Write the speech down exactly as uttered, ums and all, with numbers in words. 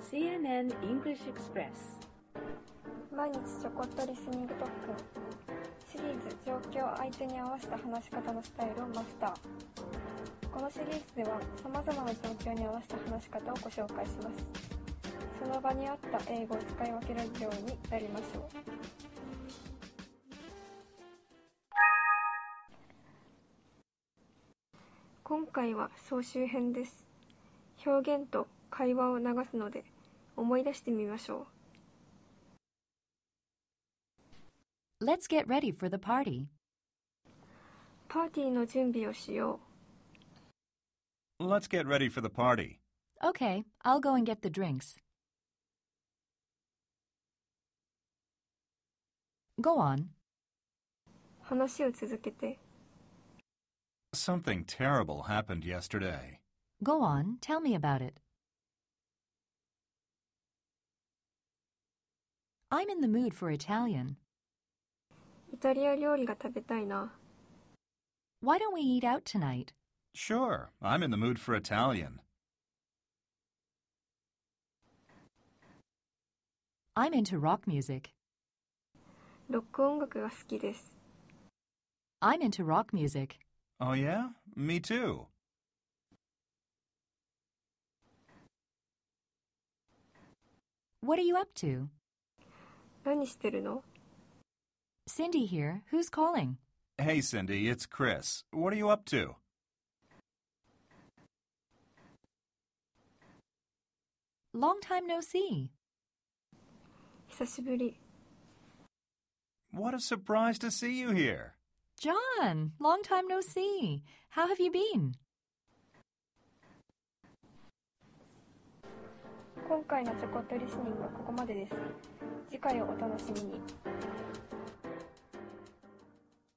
シーエヌエヌ English Express 毎日ちょこっとリスニング特訓シリーズ状況相手に合わせた話し方のスタイルをマスター。このシリーズではさまざまな状況に合わせた話し方をご紹介します。その場に合った英語を使い分けられるようになりましょう。今回は総集編です。表現と会話を流すので思い出してみましょう。Let's get ready for the party. パーティーの準備をしよう。Let's get ready for the party. Okay, I'll go and get the drinks. Go on. 話を続けて。 Something terrible happened yesterday. Go on, tell me about it. I'm in the mood for Italian. イタリア料理が食べたいな。 Why don't we eat out tonight? Sure, I'm in the mood for Italian. I'm into rock music. ロック音楽が好きです。 I'm into rock music. Oh yeah? Me too. What are you up to? 何してるの? Cindy here. Who's calling? Hey Cindy, it's Chris. What are you up to? Long time no see. 久しぶり。 What a surprise to see you here. John, long time no see. How have you been? 今回のちょこっとリスニングはここまでです。次回をお楽しみに。